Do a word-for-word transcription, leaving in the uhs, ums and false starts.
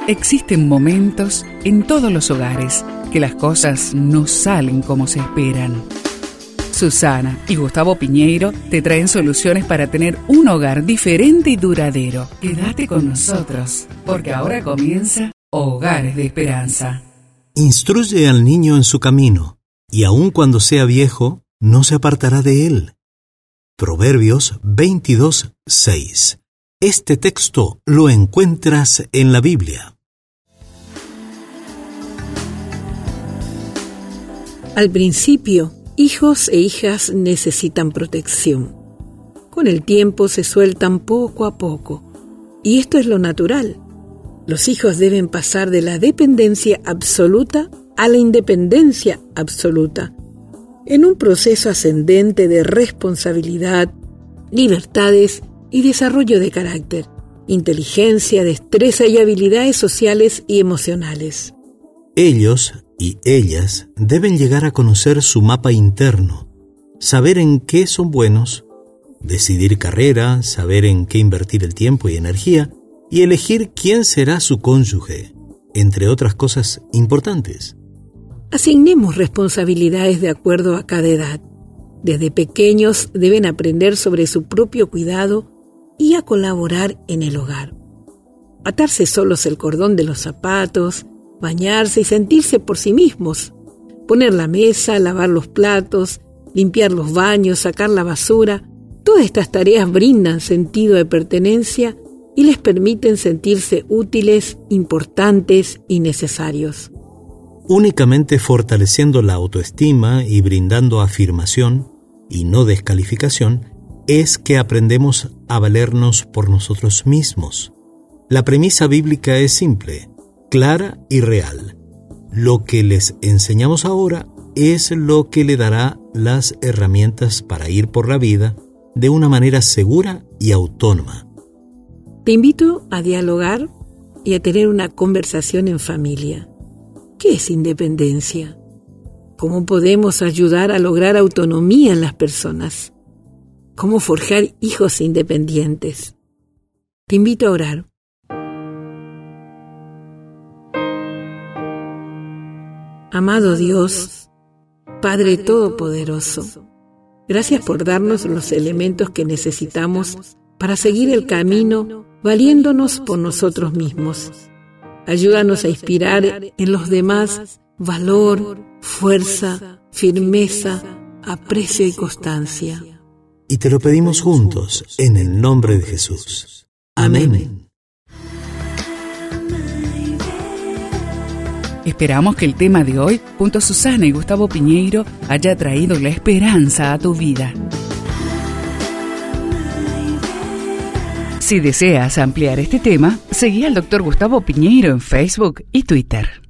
Existen momentos en todos los hogares que las cosas no salen como se esperan. Susana y Gustavo Piñeiro te traen soluciones para tener un hogar diferente y duradero. Quédate con nosotros, porque ahora comienza Hogares de Esperanza. Instruye al niño en su camino, y aun cuando sea viejo, no se apartará de él. Proverbios veintidós, seis. Este texto lo encuentras en la Biblia. Al principio, hijos e hijas necesitan protección. Con el tiempo se sueltan poco a poco, y esto es lo natural. Los hijos deben pasar de la dependencia absoluta a la independencia absoluta, en un proceso ascendente de responsabilidad, libertades y desarrollo de carácter, inteligencia, destreza y habilidades sociales y emocionales. Ellos y ellas deben llegar a conocer su mapa interno, saber en qué son buenos, decidir carrera, saber en qué invertir el tiempo y energía, y elegir quién será su cónyuge, entre otras cosas importantes. Asignemos responsabilidades de acuerdo a cada edad. Desde pequeños deben aprender sobre su propio cuidado y a colaborar en el hogar. Atarse solos el cordón de los zapatos, bañarse y sentirse por sí mismos, poner la mesa, lavar los platos, limpiar los baños, sacar la basura. Todas estas tareas brindan sentido de pertenencia y les permiten sentirse útiles, importantes y necesarios. Únicamente fortaleciendo la autoestima y brindando afirmación y no descalificación es que aprendemos a valernos por nosotros mismos. La premisa bíblica es simple, clara y real. Lo que les enseñamos ahora es lo que le dará las herramientas para ir por la vida de una manera segura y autónoma. Te invito a dialogar y a tener una conversación en familia. ¿Qué es independencia? ¿Cómo podemos ayudar a lograr autonomía en las personas? ¿Cómo forjar hijos independientes? Te invito a orar. Amado Dios, Padre Todopoderoso, gracias por darnos los elementos que necesitamos para seguir el camino valiéndonos por nosotros mismos. Ayúdanos a inspirar en los demás valor, fuerza, firmeza, aprecio y constancia. Y te lo pedimos juntos, en el nombre de Jesús. Amén. Esperamos que el tema de hoy, junto a Susana y Gustavo Piñeiro, haya traído la esperanza a tu vida. Si deseas ampliar este tema, seguí al doctor Gustavo Piñeiro en Facebook y Twitter.